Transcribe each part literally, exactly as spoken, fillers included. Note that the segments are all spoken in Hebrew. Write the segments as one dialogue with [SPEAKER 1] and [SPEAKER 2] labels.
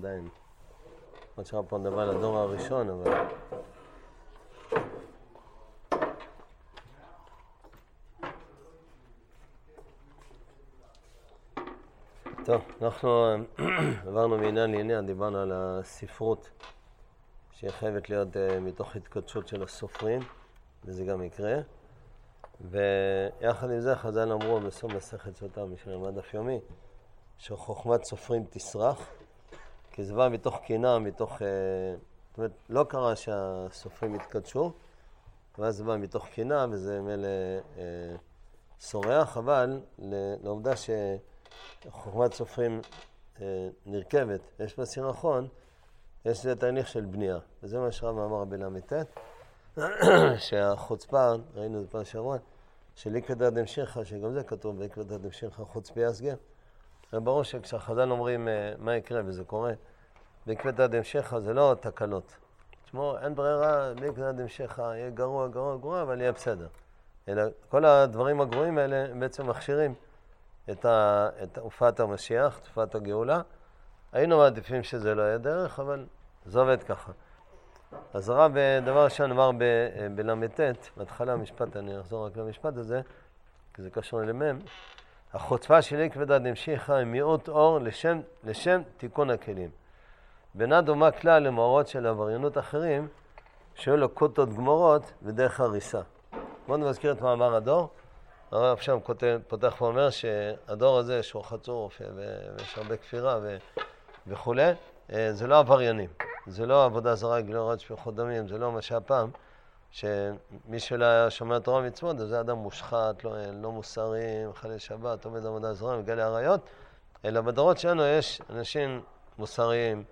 [SPEAKER 1] עדיין. עוד שעה פה נדבר על הדור הראשון, אבל... טוב, אנחנו עברנו מעניין לעניין, דיברנו על הספרות שהיא חייבת להיות מתוך התקדשות של הסופרים, וזה גם יקרה. ויחד עם זה חז"ל אמרו בסוף מסכת סוטה משלמד דף יומי, שחוכמת סופרים תסרח, כי זה בא מתוך קינה, מתוך... זאת אומרת, לא קרה שהסופרים התקדשו, ואז זה בא מתוך קינה, וזה מלא סורח, אבל לעובדה ש... חוכמת סופרים אה, נרכבת, יש בסירחון, יש לזה תהליך של בנייה. וזה מה שרב אמר בל"ט, שהחוצפה, ראינו את פעם שעברה, של עקבתא דמשיחא, שגם זה כתוב בעקבתא דמשיחא חוצפי הסגר. זה ברור שכשהחז"ל אומרים אה, מה יקרה וזה קורה, בעקבתא דמשיחא זה לא תקלות. תשמעו, אין ברירה, בעקבתא דמשיחא יהיה גרוע, גרוע, גרוע, אבל יהיה בסדר. אלא כל הדברים הגרועים האלה בעצם מכשירים את, ה, את הופעת המשיח, תופעת הגאולה. היינו מעדיפים שזה לא יהיה דרך, אבל זה עובד ככה. אז הרב דבר ראשון אמר בל"ט, בהתחלה המשפט, אני אחזור רק למשפט הזה, כי זה קשור למם. החוצפה של עקבתא דמשיחא היא מיעוט אור לשם, לשם תיקון הכלים. בינה דומה כלל למאורות של עבריינות אחרים, שהיו לו קוטות גמורות ודרך הריסה. בואו נזכיר את מאמר הדור. הרב שם פותח ואומר שהדור הזה שהוא חצוף ויש הרבה כפירה וכו', זה לא עבריינים, זה לא עבודה זרה, גילוי שפיכות דמים, זה לא מה שהפעם, שמי שלא היה שומע תורה ומצוות, זה אדם מושחת, לא, לא מוסרי, מחלל שבת, עומד עבודה זרה, מגלה עריות, אלא בדורות שלנו יש אנשים מוסריים,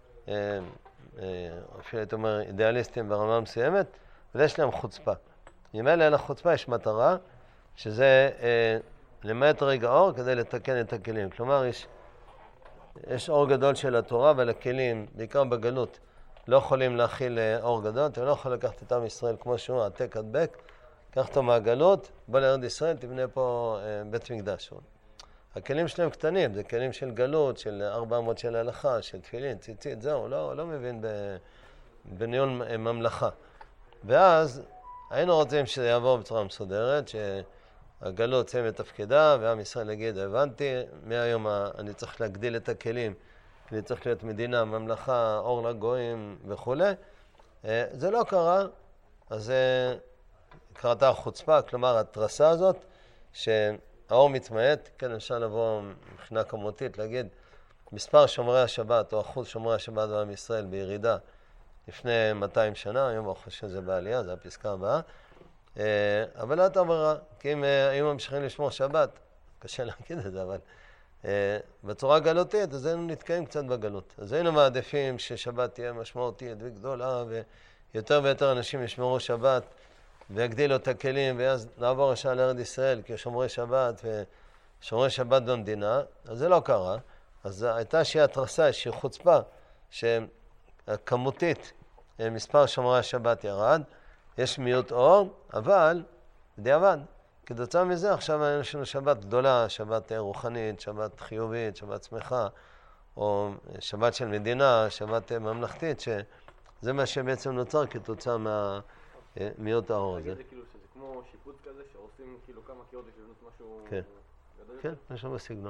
[SPEAKER 1] אפילו הייתי אומר אידיאליסטים ברמה מסוימת, ויש להם חוצפה. אם אלה לחוצפה יש מטרה, שזה אה, למעט רגע אור כדי לתקן את הכלים. כלומר, יש, יש אור גדול של התורה, אבל הכלים, בעיקר בגלות, לא יכולים להכיל אה, אור גדול. אתה לא יכול לקחת את עם ישראל כמו שהוא, העתק הדבק, קח אותו מהגלות, בוא לארץ ישראל, תבנה פה אה, בית מקדש. הכלים שלהם קטנים, זה כלים של גלות, של ארבע מאות של הלכה, של תפילין, ציצית, זהו, לא, לא מבין ב, בניהול ממלכה. ואז היינו רוצים שזה יעבור בצורה מסודרת, ש... הגלות סיים את תפקידה, ועם ישראל יגיד, הבנתי, מהיום אני צריך להגדיל את הכלים, אני צריך להיות מדינה, ממלכה, אור לגויים וכו'. זה לא קרה, אז זה קרתה החוצפה, כלומר התרסה הזאת, שהאור מתמעט, כן אפשר לבוא מבחינה כמותית, להגיד, מספר שומרי השבת, או אחוז שומרי השבת בעם ישראל בירידה לפני מאתיים שנה, היום אני חושב שזה בעלייה, זה הפסקה הבאה, אבל לא תברה, כי אם היו ממשיכים לשמור שבת, קשה להגיד את זה, אבל בצורה גלותית, אז היינו נתקעים קצת בגלות. אז היינו מעדיפים ששבת תהיה משמעותית וגדולה, ויותר ויותר אנשים ישמרו שבת, ויגדילו את הכלים, ואז נעבור ישר לארץ ישראל, כשומרי שבת ושומרי שבת במדינה, אז זה לא קרה. אז הייתה שהיא התרסה, שהיא חוצפה, שכמותית מספר שומרי השבת ירד, יש מיעוט אור, אבל בדיעבד. כתוצאה מזה עכשיו יש לנו שבת גדולה, שבת רוחנית, שבת חיובית, שבת שמחה, או שבת של מדינה, שבת ממלכתית, שזה מה שבעצם נוצר כתוצאה מהמיעוט האור הזה.
[SPEAKER 2] זה כאילו שזה כמו שיפוץ כזה, שעושים כאילו כמה קירות לבנות משהו
[SPEAKER 1] כן.
[SPEAKER 2] גדול?
[SPEAKER 1] כן, משהו בסגנון.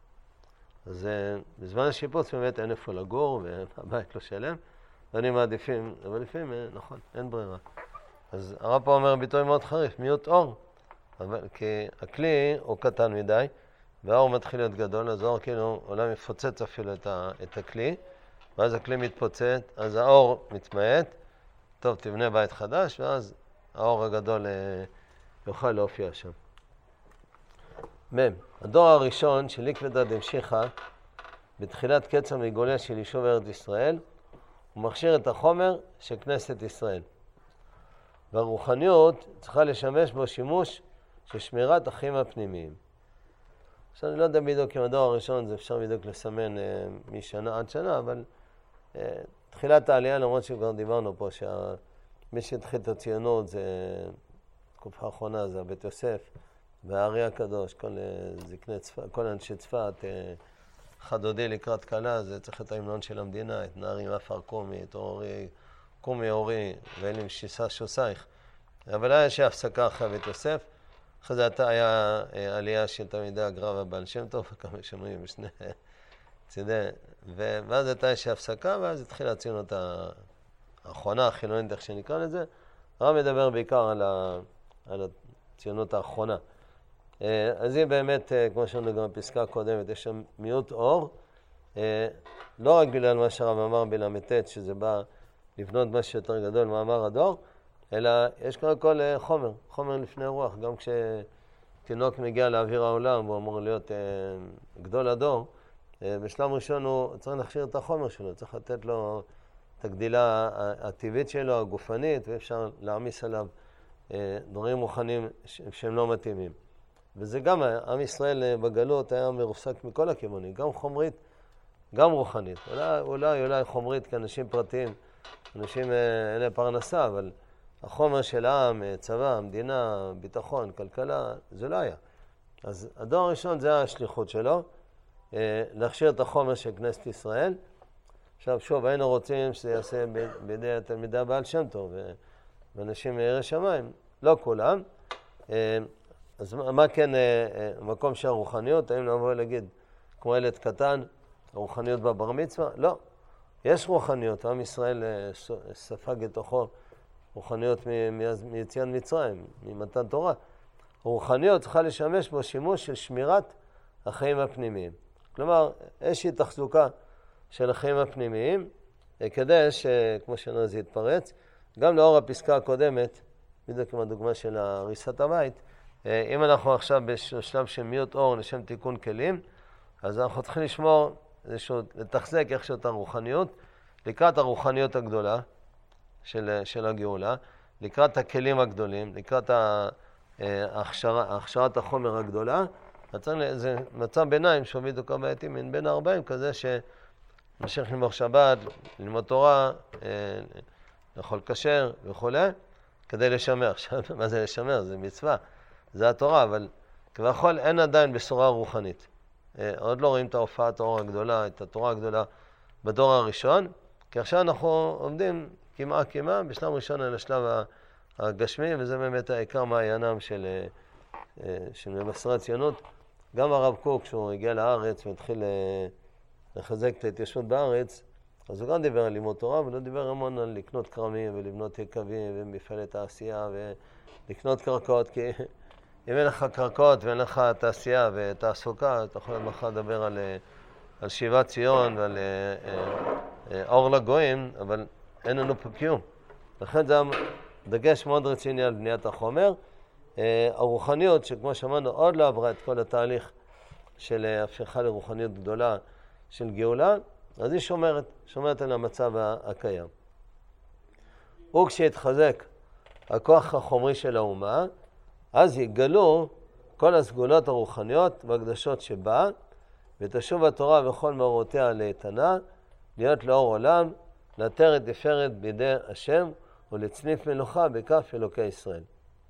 [SPEAKER 1] אז בזמן השיפוץ באמת אין איפה לגור, והבית לא שלם, ואני מעדיפים, אבל לפעמים, נכון, אין ברירה. אז הרב פה אומר ביטוי מאוד חריף, מיעוט אור, אבל כי הכלי הוא קטן מדי, והאור מתחיל להיות גדול, אז האור כאילו אולי מפוצץ אפילו את, ה, את הכלי, ואז הכלי מתפוצץ, אז האור מתמעט, טוב, תבנה בית חדש, ואז האור הגדול אה, יוכל להופיע שם. מם, הדור הראשון של עקבתא דמשיחא, בתחילת קץ המגולה של יישוב ארץ ישראל, הוא מכשיר את החומר של כנסת ישראל. והרוחניות צריכה לשמש בו שימוש של שמירת החיים הפנימיים. עכשיו אני לא יודע בדיוק אם הדור הראשון זה אפשר בדיוק לסמן אה, משנה עד שנה, אבל אה, תחילת העלייה, למרות שכבר דיברנו פה, שמי שהתחיל את הציונות זה תקופה האחרונה, זה בית יוסף והארי הקדוש, כל, אה, זקני צפת, כל אנשי צפת, אה, חדודי לקראת כלה, זה צריך את ההמנון של המדינה, את נערים עפר קומי, את אורי, קומי אורי, ואלים שיסה שוסייך. אבל היה איזושהי הפסקה אחרי בית יוסף, אחרי זה היה עלייה של תלמידי הגר"א והבעל שם טוב, כמה שאומרים בשני צידי, ואז הייתה איזושהי הפסקה, ואז התחילה הציונות האחרונה, החילונית, איך שנקרא לזה. הרב מדבר בעיקר על, ה, על הציונות האחרונה. אז היא באמת, כמו שאמרנו גם בפסקה הקודמת, יש שם מיעוט אור, לא רק בגלל מה שהרב אמר בל"ט, שזה בא לבנות משהו יותר גדול מאמר הדור, אלא יש קודם כל חומר, חומר לפני רוח. גם כשתינוק מגיע לאוויר העולם, הוא אמור להיות גדול הדור, בשלב ראשון הוא צריך להכשיר את החומר שלו, צריך לתת לו את הגדילה הטבעית שלו, הגופנית, ואפשר להעמיס עליו דברים רוחניים שהם לא מתאימים. וזה גם, עם ישראל בגלות היה מרוסק מכל הכיוונים, גם חומרית, גם רוחנית. אולי, אולי, אולי חומרית כאנשים פרטיים, אנשים אין להם פרנסה, אבל החומר של העם, צבא, המדינה, ביטחון, כלכלה, זה לא היה. אז הדור הראשון זה השליחות שלו, להכשיר את החומר של כנסת ישראל. עכשיו שוב, היינו רוצים שזה יעשה בידי תלמידי הבעל שם טוב ואנשים מיראי שמיים, לא כולם. אז מה כן מקום של הרוחניות? האם נבוא להגיד, כמו ילד קטן, הרוחניות בבר מצווה? לא. יש רוחניות, עם ישראל ספג לתוכו רוחניות מיציאת מצרים, ממתן תורה. רוחניות צריכה לשמש בו שימוש של שמירת החיים הפנימיים. כלומר, איזושהי תחזוקה של החיים הפנימיים, כדי שכמו שאמרנו זה יתפרץ, גם לאור הפסקה הקודמת, בדיוק כמו הדוגמה של הריסת הבית, אם אנחנו עכשיו בשלב של מיעוט אור לשם תיקון כלים, אז אנחנו צריכים לשמור, לתחזק איכשהו את הרוחניות, לקראת הרוחניות הגדולה של, של הגאולה, לקראת הכלים הגדולים, לקראת ההכשרה, הכשרת החומר הגדולה. זה מצב ביניים שהוא בדיוק הבעייתי מן בין הארבעים, כזה שמשך ללמוד שבת, ללמוד תורה, לאכול כשר וכו', כדי לשמר. עכשיו, מה זה לשמר? זה מצווה, זה התורה, אבל כביכול אין עדיין בשורה רוחנית. עוד לא רואים את ההופעת האור הגדולה, את התורה הגדולה בדור הראשון, כי עכשיו אנחנו עומדים כמעט כמעט בשלב ראשון על השלב הגשמי, וזה באמת העיקר מעיינם של, של מבשרי הציונות. גם הרב קוק, כשהוא הגיע לארץ והתחיל לחזק את ההתיישבות בארץ, אז הוא גם דיבר על לימוד תורה, אבל הוא דיבר המון על לקנות כרמים ולבנות יקבים ומפעלי תעשייה ולקנות קרקעות, כי אם אין לך קרקעות ואין לך תעשייה ותעסוקה, אתה יכול מחר לדבר על, על שיבת ציון ועל אור לגויים, אבל אין לנו פה קיום. לכן זה דגש מאוד רציני על בניית החומר. הרוחניות, שכמו שאמרנו, עוד לא עברה את כל התהליך של הפיכה לרוחניות גדולה של גאולה, אז היא שומרת, שומרת על המצב הקיים. וכשיתחזק הכוח החומרי של האומה, אז יגלו כל הסגולות הרוחניות והקדשות שבה, ותשוב התורה וכל מאורותיה לאיתנה, להיות לאור עולם, להתר את תפארת בידי השם, ולצניף מלוכה בכף אלוקי ישראל.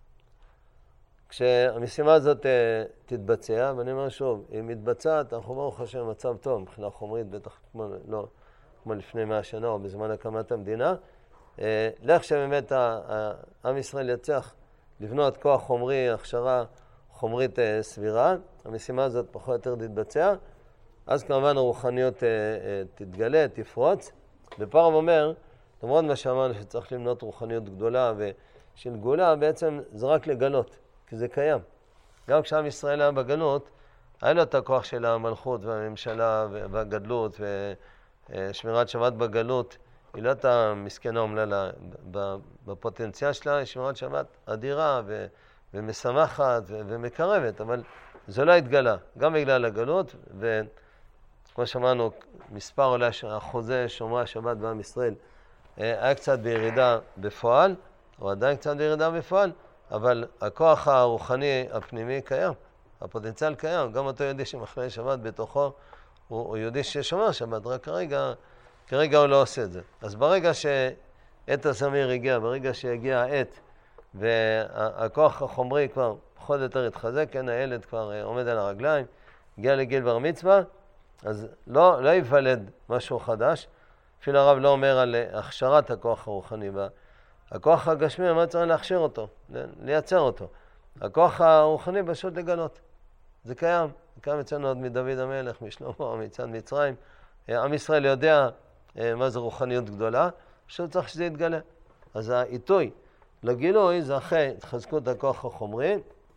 [SPEAKER 1] כשהמשימה הזאת תתבצע, ואני אומר שוב, היא מתבצעת, אנחנו ברוך השם מצב טוב, מבחינה חומרית, בטח כמו, לא, כמו לפני מאה שנה או בזמן הקמת המדינה, לך שבאמת עם ישראל יצליח לבנות כוח חומרי, הכשרה חומרית סבירה, המשימה הזאת פחות או יותר תתבצע, אז כמובן הרוחניות תתגלה, תפרוץ, ופרם אומר, למרות מה שאמרנו שצריך למנות רוחניות גדולה ושל גאולה, בעצם זה רק לגלות, כי זה קיים. גם כשעם ישראל היה בגלות, היה לו את הכוח של המלכות והממשלה והגדלות ושמירת שבת בגלות, היא לא הייתה מסכנה אומללה. בפוטנציאל שלה היא שמירת שבת אדירה ו- ומשמחת ו- ומקרבת, אבל זה לא התגלה, גם בגלל הגלות, וכמו שאמרנו, מספר אולי אחוזי שומרי השבת בעם ישראל היה קצת בירידה בפועל, או עדיין קצת בירידה בפועל, אבל הכוח הרוחני הפנימי קיים, הפוטנציאל קיים, גם אותו יהודי שמחלל שבת בתוכו, הוא, הוא יהודי ששומר שבת, רק כרגע, כרגע הוא לא עושה את זה. אז ברגע שעת הזמיר הגיע, ברגע שהגיע העת, והכוח החומרי כבר פחות או יותר התחזק, כן, הילד כבר עומד על הרגליים, הגיע לגיל בר מצווה, אז לא, לא ייוולד משהו חדש. אפילו הרב לא אומר על הכשרת הכוח הרוחני. הכוח הגשמי, מה צריך להכשיר אותו, לייצר אותו. הכוח הרוחני פשוט לגלות. זה קיים. זה קיים אצלנו עוד מדוד המלך, משלמה, מצד מצרים. עם ישראל יודע מה זה רוחניות גדולה, פשוט צריך שזה יתגלה. אז העיתוי לגילוי זה אחרי התחזקות הכוח החומרי,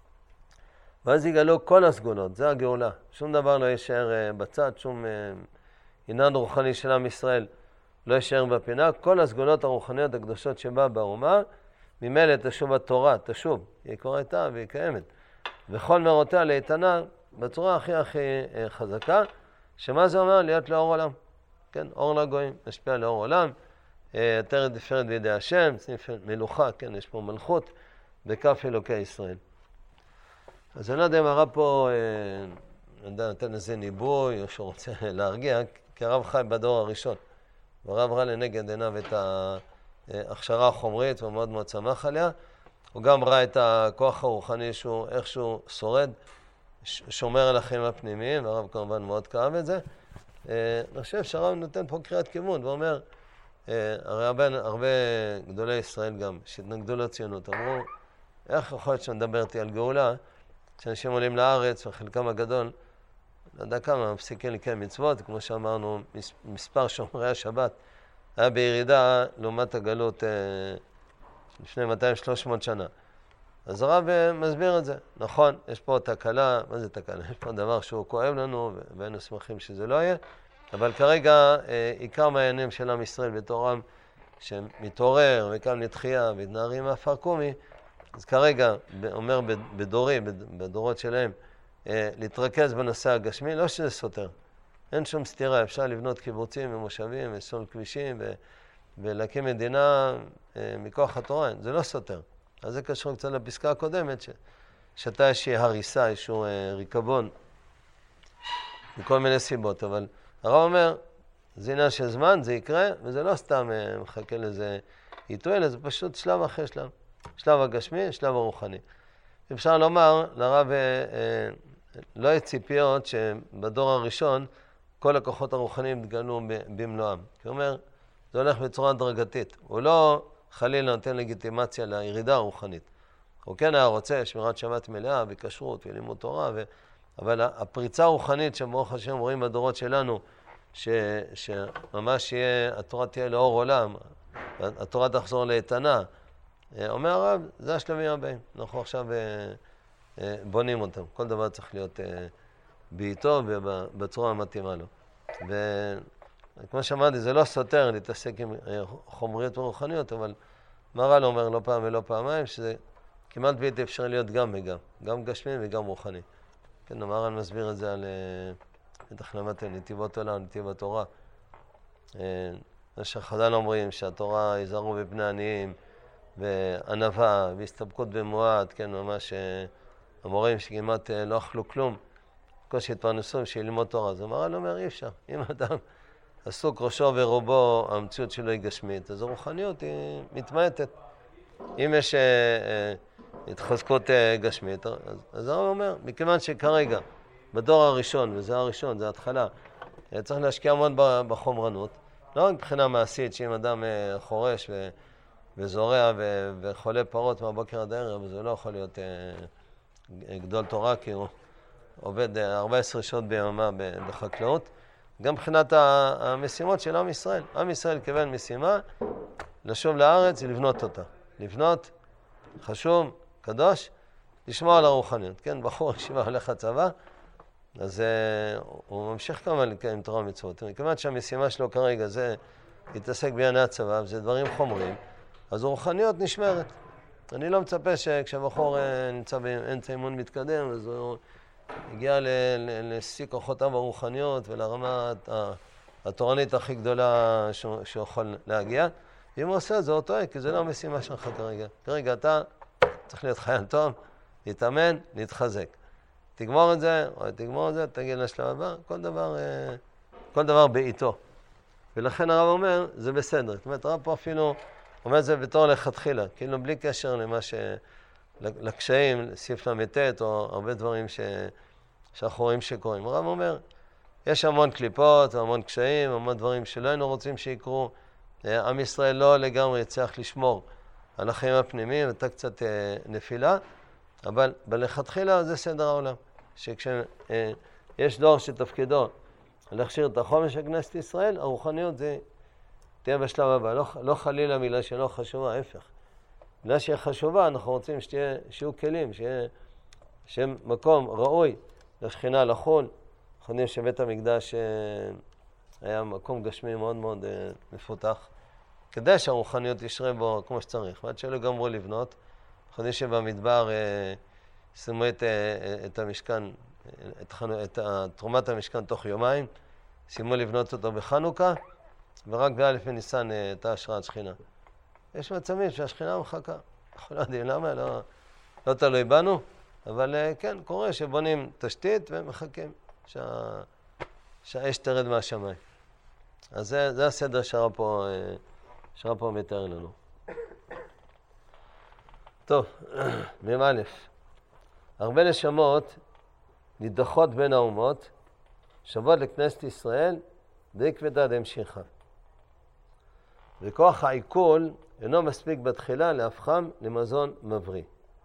[SPEAKER 1] ואז יגלו כל הסגולות, זה הגאולה. שום דבר לא יישאר בצד, שום עניין רוחני של עם ישראל לא יישאר בפינה. כל הסגולות הרוחניות הקדושות שבא באומה, ממילא תשוב התורה, תשוב, היא כבר הייתה והיא קיימת. וכל מרותיה לאיתנה בצורה הכי הכי חזקה, שמה זה אומר? להיות לאור עולם. כן, אור לגויים, משפיע לאור עולם, יותר תפארת בידי השם, סניף מלוכה, כן, יש פה מלכות, בכף אלוקי ישראל. אז אני לא יודע אם הרב פה, אני יודע, נותן איזה ניבוי, או שהוא רוצה להרגיע, כי הרב חי בדור הראשון. והרב ראה לנגד עיניו את ההכשרה החומרית, והוא מאוד מאוד שמח עליה. הוא גם ראה את הכוח הרוחני שהוא איכשהו שורד, שומר על החיים הפנימיים, והרב כמובן מאוד כאב את זה. אני חושב שהרב נותן פה קריאת כיוון, ואומר, הרי הרבה, הרבה גדולי ישראל גם, שהתנגדו לציונות, אמרו, איך יכול להיות שנדבר איתי על גאולה, כשאנשים עולים לארץ, וחלקם הגדול, לא יודע כמה, מפסיקים לקיים מצוות, כמו שאמרנו, מספר שומרי השבת, היה בירידה לעומת הגלות לפני מאתיים שלוש מאות שנה. אז הרב מסביר את זה. נכון, יש פה תקלה, מה זה תקלה? יש פה דבר שהוא כואב לנו, והיינו שמחים שזה לא יהיה, אבל כרגע עיקר מעיינים של עם ישראל בתור עם שמתעורר וקם לתחייה והתנערים מהעפר קומי, אז כרגע, אומר בדורי, בדורות שלהם, להתרכז בנושא הגשמי, לא שזה סותר. אין שום סתירה, אפשר לבנות קיבוצים ומושבים ולסלול כבישים ו- ולהקים מדינה מכוח התורה, זה לא סותר. אז זה קשור קצת לפסקה הקודמת, ש- שאתה איזושהי הריסה, איזשהו ריקבון, מכל מיני סיבות, אבל הרב אומר, זה עניין של זמן, זה יקרה, וזה לא סתם מחכה לזה עיתוי, אלא זה פשוט שלב אחרי שלב. שלב הגשמי, שלב הרוחני. אפשר לומר, לרב אה, אה, לא יהיה ציפיות שבדור הראשון כל הכוחות הרוחניים התגלו במלואם. כי הוא אומר, זה הולך בצורה הדרגתית. הוא לא חלילה נותן לגיטימציה לירידה הרוחנית. הוא כן היה רוצה שמירת שבת מלאה וכשרות ולימוד תורה, ו... אבל הפריצה הרוחנית שברוך השם רואים בדורות שלנו, ש... שממש יהיה, התורה תהיה לאור עולם, התורה תחזור לאיתנה, אומר הרב, זה השלבים הבאים. אנחנו עכשיו בונים אותם. כל דבר צריך להיות בעיתו ובצורה המתאימה לו. וכמו שאמרתי, זה לא סותר להתעסק עם חומריות ורוחניות, אבל מר"ל אומר לא פעם ולא פעמיים, שזה כמעט בלתי אפשר להיות גם וגם. גם גשמי וגם רוחני. כן, מר"ל מסביר את זה על בטח למדתם נתיבות עולם, נתיבות תורה. מה שחז"ל אומרים, שהתורה יזהרו בבני עניים, וענווה, והסתפקות במועט, כן, ממש המורים שכמעט לא אכלו כלום, קושי התפרנסו שילמוד תורה. אז המר"ל אומר, אי אפשר. אם אדם עסוק ראשו ורובו, המציאות שלו היא גשמית, אז הרוחניות היא מתמעטת. אם יש אה, אה, התחזקות אה, גשמית, אז, אז הרב אומר, מכיוון שכרגע, בדור הראשון, וזה הראשון, זה ההתחלה, צריך להשקיע המון בחומרנות, לא מבחינה מעשית, שאם אדם אה, חורש ו... וזורע ו- וחולה פרות מהבוקר עד הערב, זה לא יכול להיות אה, גדול תורה, כי הוא עובד אה, ארבע עשרה שעות ביממה בחקלאות. גם מבחינת המשימות של עם ישראל. עם ישראל קיבל משימה, לשוב לארץ ולבנות אותה. לבנות, חשוב, קדוש, לשמוע על הרוחניות. כן, בחור ישיבה הולך לצבא, אז אה, הוא ממשיך כמה לקיים תורה ומצוות. כמעט שהמשימה שלו כרגע זה להתעסק בענייני הצבא, וזה דברים חומרים, אז הרוחניות נשמרת. אני לא מצפה שכשבחור נמצא באמצע אימון מתקדם, אז הוא הגיע לשיא כוחותיו הרוחניות ולרמה התורנית הכי גדולה שהוא יכול להגיע. ואם הוא עושה את זה, הוא טועה, כי זה לא המשימה שלך כרגע. כרגע אתה צריך להיות חייל טוב, להתאמן, להתחזק. תגמור את זה, או תגמור את זה, תגיע לשלב הבא, כל דבר, כל דבר בעיתו. ולכן הרב אומר, זה בסדר. זאת אומרת, הרב פה אפילו אומר את זה בתור לכתחילה, כאילו בלי קשר למה ש... לקשיים, סעיף למתת, או הרבה דברים ש... שאנחנו רואים שקורים. הרב אומר, יש המון קליפות, המון קשיים, המון דברים שלא היינו רוצים שיקרו. עם ישראל לא לגמרי יצליח לשמור על החיים הפנימיים, הייתה קצת נפילה, אבל בלכתחילה זה סדר העולם. שכשיש דור שתפקידו להכשיר את החומש של כנסת ישראל, הרוחניות זה תהיה בשלב הבא. לא, לא חלילה מילה שלא חשובה, ההפך. מילה שהיא חשובה, אנחנו רוצים שתהיה, שיהיו כלים, שיהיה, שיהיה מקום ראוי לשכינה לחול. אנחנו יודעים שבית המקדש היה מקום גשמי מאוד מאוד מפותח, כדי שהרוחניות ישרה בו כמו שצריך. ועד שלא גמרו לבנות, אנחנו יודעים שבמדבר סיימו את, את המשכן, את, את תרומת המשכן תוך יומיים, סיימו לבנות אותו בחנוכה, ורק באלף בניסן הייתה השראת שכינה. יש מצבים שהשכינה מחכה. אנחנו לא יודעים למה, לא, לא תלוי בנו, אבל כן, קורה שבונים תשתית ומחכים שה, שהאש תרד מהשמיים. אז זה, זה הסדר שהרב פה, שהרב פה מתאר לנו. טוב, מ"א. הרבה נשמות נידחות בין האומות, שוות לכנסת ישראל, בעקבתא דמשיחא. וכוח העיכול אינו מספיק בתחילה להפכם למזון מבריא.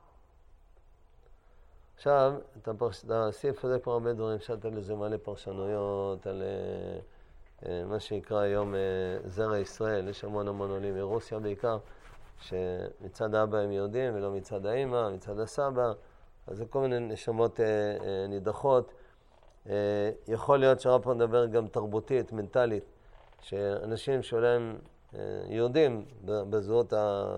[SPEAKER 1] עכשיו, את הסעיף הזה כבר הרבה דברים, שאלת על איזה מלא פרשנויות, על מה שיקרא היום זרע ישראל. יש המון המון עולים מרוסיה בעיקר, שמצד האבא הם יהודים ולא מצד האמא, מצד הסבא, אז זה כל מיני נשמות נידחות. יכול להיות שהרב פה נדבר גם תרבותית, מנטלית, שאנשים שאולי יהודים בזהות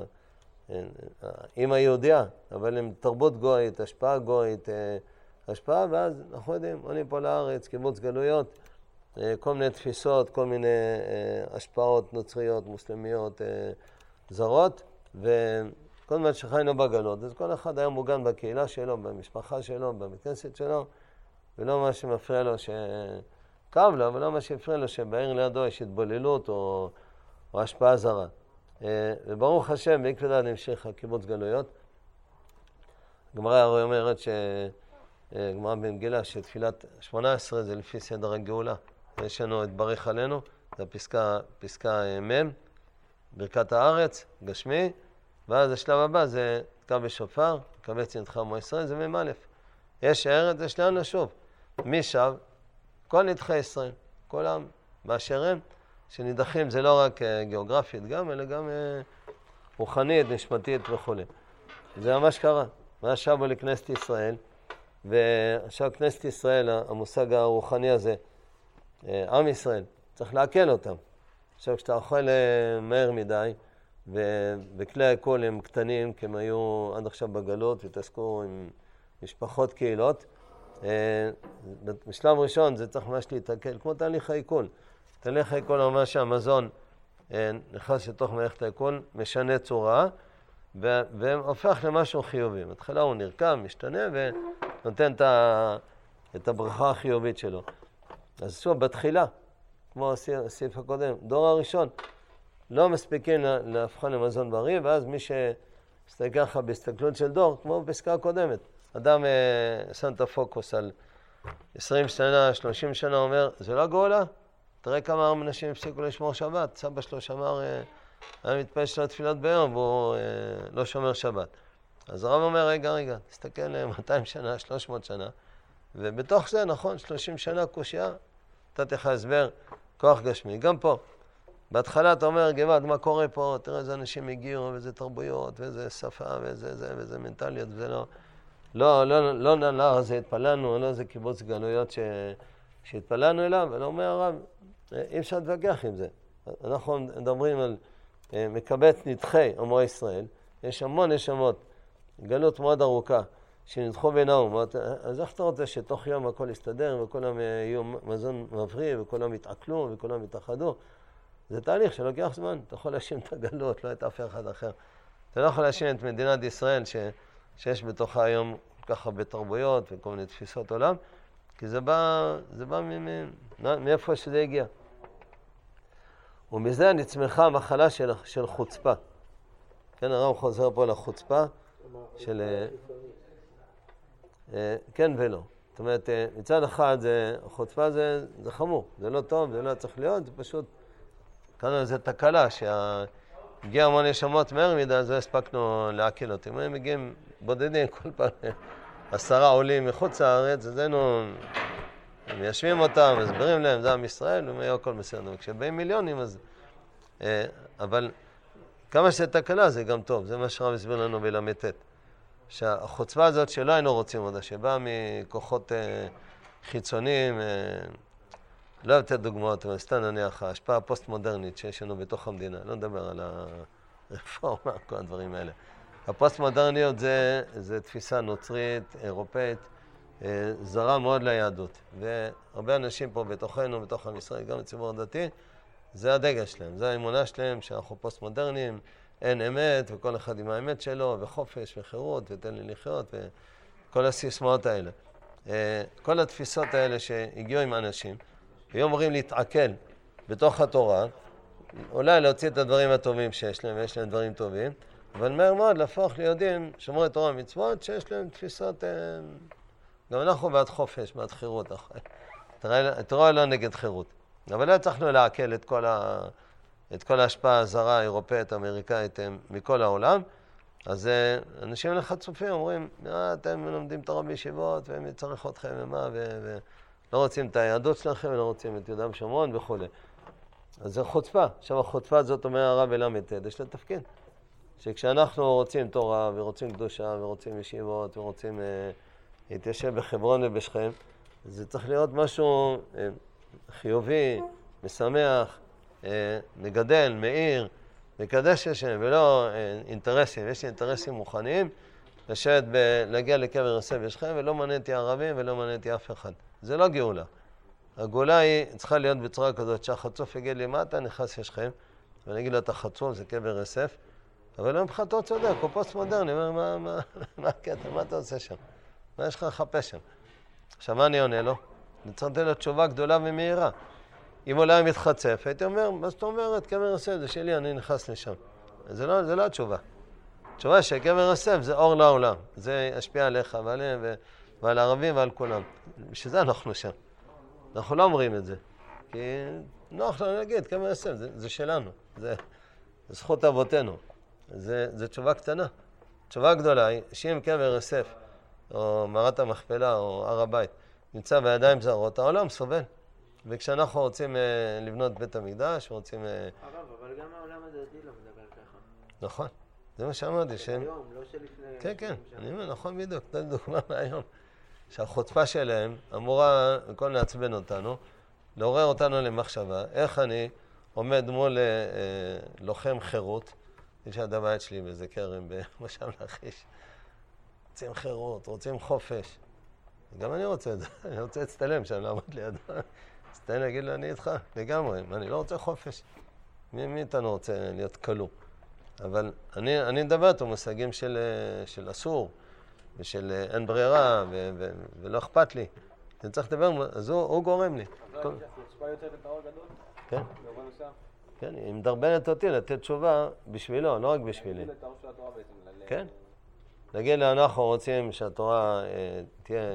[SPEAKER 1] האמא יהודיה, אבל הם תרבות גויית, השפעה גויית, השפעה, ואז אנחנו יודעים, עולים פה לארץ, קיבוץ גלויות, כל מיני תפיסות, כל מיני השפעות נוצריות, מוסלמיות, זרות, וכל מה שחיינו בגלות, אז כל אחד היה מוגן בקהילה שלו, במשפחה שלו, במתכנסת שלו, ולא מה שמפריע לו שכאב לו, ולא מה שהפריע לו שבעיר לידו יש התבוללות או, או השפעה זרה. וברוך השם, בעקבתא דמשיחא קיבוץ גלויות. הגמרא הרי אומרת ש... גמרא במגילה שתפילת שמונה עשרה זה לפי סדר הגאולה. יש לנו את ברך עלינו, זה הפסקה, פסקה מ', ברכת הארץ, גשמי, ואז השלב הבא זה תקע בשופר, קבץ ינתך עמו ישראל, זה מ' א'. יש ארץ, יש לאן לשוב. מי שב? כל נדחי ישראל, כל העם באשר הם, שנידחים זה לא רק גיאוגרפית גם, אלא גם רוחנית, נשמתית וכו'. זה ממש קרה. מה שבו לכנסת ישראל, ועכשיו כנסת ישראל, המושג הרוחני הזה, עם ישראל, צריך להקל אותם. עכשיו כשאתה אוכל מהר מדי, וכלי העיכול הם קטנים, כי הם היו עד עכשיו בגלות, והתעסקו עם משפחות קהילות, בשלב ראשון זה צריך ממש להתעכל, כמו תהליך העיכול. תהליך העיכול אומר שהמזון נכנס לתוך מערכת העיכול, משנה צורה, והופך למשהו חיובי. בתחילה הוא נרקם, משתנה, ונותן את הברכה החיובית שלו. אז שוב, בתחילה, כמו הסעיף הקודם, דור הראשון, לא מספיקים להפכן למזון בריא, ואז מי שמסתכל ככה בהסתכלות של דור, כמו בפסקה הקודמת, אדם שם את הפוקוס על עשרים שנה, שלושים שנה, אומר, זה לא גאולה? תראה כמה אנשים הפסיקו לשמור שבת. סבא שלו שמר, היה מתפלל שלו תפילת ביום, והוא לא שומר שבת. אז הרב אומר, רגע, רגע, תסתכל מאתיים שנה, שלוש מאות שנה, ובתוך זה, נכון, שלושים שנה קושיה, נתתי לך הסבר, כוח גשמי. גם פה, בהתחלה אתה אומר, גבעת, מה קורה פה? תראה איזה אנשים הגיעו, ואיזה תרבויות, ואיזה שפה, ואיזה זה, ואיזה מנטליות, וזה לא... לא, לא, לא נער הזה התפללנו, לא איזה קיבוץ גלויות ש... שהתפללנו אליו, ולא אומר הרב, אי אפשר להתווכח עם זה. אנחנו מדברים על מקבץ נדחי עמו ישראל, יש המון נשמות, גלות מאוד ארוכה, שנדחו בין האומות, אז איך אתה רוצה שתוך יום הכל יסתדר, וכולם יהיו מזון מבריא, וכולם יתעכלו, וכולם יתאחדו? זה תהליך שלוקח זמן, אתה יכול להאשים את הגלות, לא את אף אחד אחר. אתה לא יכול להאשים את מדינת ישראל, ש... שיש בתוכה היום ככה בתרבויות וכל מיני תפיסות עולם, כי זה בא, זה בא מאיפה שזה הגיע. ומזה נצמחה המחלה של, של חוצפה. כן, הרב חוזר פה לחוצפה של... כן ולא. זאת אומרת, מצד אחד, זה, חוצפה זה, זה חמור, זה לא טוב, זה לא צריך להיות, זה פשוט, כאן זה תקלה, שהגיע המון נשמות מהר מדי, אז לא הספקנו להקל אותם. הם מגיעים בודדים כל פעם, עשרה עולים מחוץ לארץ, אז היינו מיישבים אותם, מסברים להם, זה עם ישראל, ומה הכל בסדר. כשבאים מיליונים, אז... אבל כמה שזה תקלה זה גם טוב, זה מה שרב הסביר לנו בלמתת. שהחוצפה הזאת שלא היינו רוצים אותה, שבאה מכוחות אה, חיצוניים, אה, לא אוהב לתת דוגמאות, אבל סתם נניח, ההשפעה הפוסט-מודרנית שיש לנו בתוך המדינה, לא נדבר על הרפורמה, כל הדברים האלה. הפוסט-מודרניות זה, זה תפיסה נוצרית, אירופאית, אה, זרה מאוד ליהדות. והרבה אנשים פה בתוכנו, בתוך עם ישראל, גם בציבור הדתי, זה הדגל שלהם, זה האמונה שלהם שאנחנו פוסט-מודרניים, אין אמת, וכל אחד עם האמת שלו, וחופש, וחירות, ותן לי לחיות, וכל הסיסמאות האלה. כל התפיסות האלה שהגיעו עם אנשים, היו אמורים להתעכל בתוך התורה, אולי להוציא את הדברים הטובים שיש להם, ויש להם דברים טובים, אבל מהר מאוד להפוך ליהודים שומרי תורה ומצוות, שיש להם תפיסות, גם אנחנו בעד חופש, בעד חירות. התורה לא נגד חירות, אבל לא הצלחנו להעכל את כל ה... את כל ההשפעה הזרה, האירופאית, האמריקאית, מכל העולם. אז אנשים לחצופים אומרים, אה, אתם לומדים תורה בישיבות, והם צריך אתכם ומה, ולא רוצים את היהדות שלכם, ולא רוצים את יהודה ושומרון וכו'. אז זה חוצפה. עכשיו, החוצפה הזאת אומר הרב ל"ט, יש לה תפקיד. שכשאנחנו רוצים תורה, ורוצים קדושה, ורוצים ישיבות, ורוצים אה, להתיישב בחברון ובשכם, זה צריך להיות משהו אה, חיובי, משמח, מגדל, מאיר, מקדש השם, ולא אינטרסים. יש אינטרסים מוכנים לשבת להגיע לקבר יוסף בשכם, ולא מניתי ערבים ולא מניתי אף אחד. זה לא גאולה. הגאולה היא צריכה להיות בצורה כזאת שהחצוף יגיד לי, מה אתה נכנס לשכם? ואני אגיד לו, אתה חצוף, זה קבר יוסף. אבל לא מבחינתו צודק, הוא פוסט מודרני, אומר, מה, מה, מה הקטע, מה אתה עושה שם? מה יש לך לחפש שם? עכשיו, מה אני עונה לו? אני צריך לתת לו תשובה גדולה ומהירה. אם אולי הוא מתחצף, הייתי אומר, מה זאת אומרת, קבר יוסף זה שלי, אני נכנס לשם. זה לא, זה לא התשובה. התשובה שקבר יוסף זה אור לעולם. זה ישפיע עליך ועליהם ו... ועל הערבים ועל כולם. בשביל זה אנחנו שם. אנחנו לא אומרים את זה. כי נוח לנו להגיד, קבר יוסף זה, זה שלנו. זה, זה זכות אבותינו. זה, זה תשובה קטנה. תשובה גדולה היא שאם קבר יוסף, או מערת המכפלה, או הר הבית, נמצא בידיים זרות, העולם סובל. וכשאנחנו רוצים uh, לבנות בית המקדש, רוצים... Uh...
[SPEAKER 3] הרב, אבל גם העולם הדתי לא מדבר ככה.
[SPEAKER 1] נכון, זה מה שאמרתי.
[SPEAKER 3] זה היום, לא שלפני...
[SPEAKER 1] כן, כן, אני אומר, נכון בדיוק, זאת דוגמה מהיום. שהחוצפה שלהם אמורה, במקום לעצבן אותנו, לעורר אותנו למחשבה, איך אני עומד מול uh, לוחם חירות, יש עד הבית שלי באיזה כרם במושב לכיש, רוצים חירות, רוצים חופש. גם אני רוצה את זה, אני רוצה להצטלם שם, לעמוד לידו. אז תן להגיד לו, אני איתך, לגמרי, אני לא רוצה חופש. מי, מי איתנו רוצה להיות כלוא? אבל אני, אני מדבר איתו מושגים של, של אסור, ושל אין ברירה, ו, ו, ולא אכפת לי. אני צריך לדבר, אז הוא, הוא גורם לי.
[SPEAKER 2] אז לא, חוצפה יותר לתאור גדול?
[SPEAKER 1] כן.
[SPEAKER 2] במובן מסוים?
[SPEAKER 1] כן, היא מדרבנת אותי לתת תשובה בשבילו, לא רק בשבילי.
[SPEAKER 2] להגיד לתאור של התורה בעצם.
[SPEAKER 1] כן. נגיד לה, אנחנו רוצים שהתורה אה, תהיה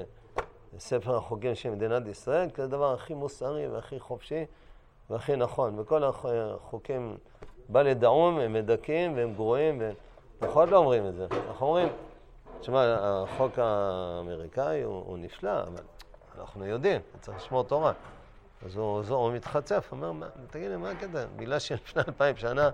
[SPEAKER 1] ספר החוקים של מדינת ישראל, כי זה הדבר הכי מוסרי והכי חופשי והכי נכון. וכל החוקים בא לדעום, הם מדכאים והם גרועים, ואנחנו לא אומרים את זה. אנחנו אומרים, תשמע, החוק האמריקאי הוא, הוא נפלא, אבל אנחנו יודעים, צריך לשמור תורה. אז הוא, הוא, הוא מתחצף, אומר, מה, תגיד לי, מה הקטע? בגלל שלפני אלפיים שנה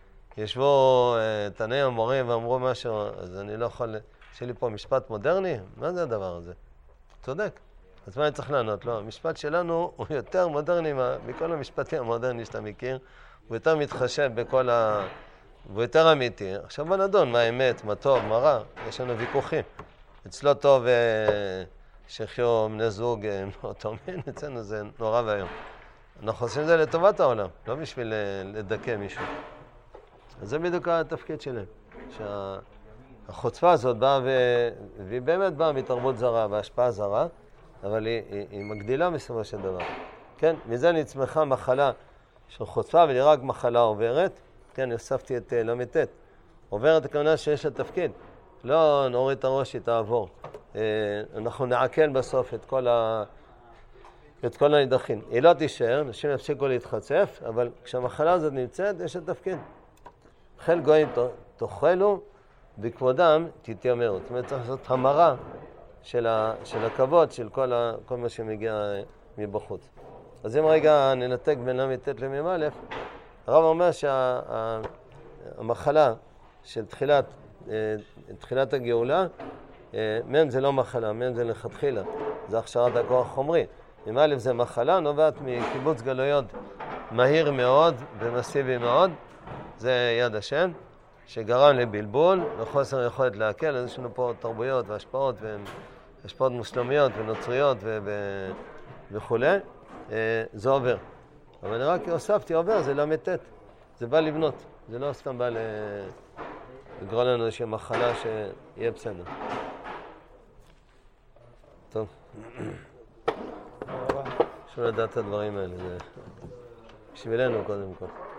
[SPEAKER 1] ישבו uh, תנאי המורים ואמרו משהו, אז אני לא יכול... יש לי פה משפט מודרני? מה זה הדבר הזה? צודק. אז מה אני צריך לענות? לא, המשפט שלנו הוא יותר מודרני מכל המשפטים המודרני שאתה מכיר, הוא יותר מתחשב בכל ה... הוא יותר אמיתי. עכשיו בוא נדון מה האמת, מה טוב, מה רע. יש לנו ויכוחים. אצלו טוב uh, שחיו בני זוג מאותו מין, אצלנו זה נורא והיום. אנחנו עושים את זה לטובת העולם, לא בשביל לדכא מישהו. אז זה בדיוק התפקיד שלהם. שהחוצפה הזאת באה, ו... והיא באמת באה מתרבות זרה והשפעה זרה, אבל היא, היא, היא מגדילה מסוים של דבר. כן, מזה נצמחה מחלה של חוצפה, אבל היא רק מחלה עוברת. כן, הוספתי את למתת. עוברת הכוונה שיש לה תפקיד. לא נוריד את הראש, היא תעבור. אנחנו נעכל בסוף את כל, ה... את כל הנידחים. היא לא תישאר, אנשים יפסיקו להתחצף, אבל כשהמחלה הזאת נמצאת, יש את תפקיד. חיל גויים תאכלו, בכבודם תתיימרו. זאת אומרת, צריך לעשות המרה של, ה... של הכבוד, של כל, ה... כל מה שמגיע מבחוץ. אז אם רגע ננתק בין למ"ט למ"א, הרב אומר שהמחלה שה... של תחילת, תחילת הגאולה, מהם זה לא מחלה, מהם זה לכתחילה, זה הכשרת הכוח החומרי. מ"א זה מחלה, נובעת מקיבוץ גלויות מהיר מאוד ומסיבי מאוד, זה יד השם, שגרם לבלבול, לחוסר יכולת להקל. אז יש לנו פה תרבויות והשפעות, והשפעות מוסלמיות ונוצריות וכו'. זה עובר. אבל אני רק הוספתי עובר, זה למ"ט, זה בא לבנות, זה לא סתם בא לגרוע לנו איזושהי מחלה שיהיה בסדר. טוב. חשוב לדעת את הדברים האלה, זה בשבילנו קודם כל.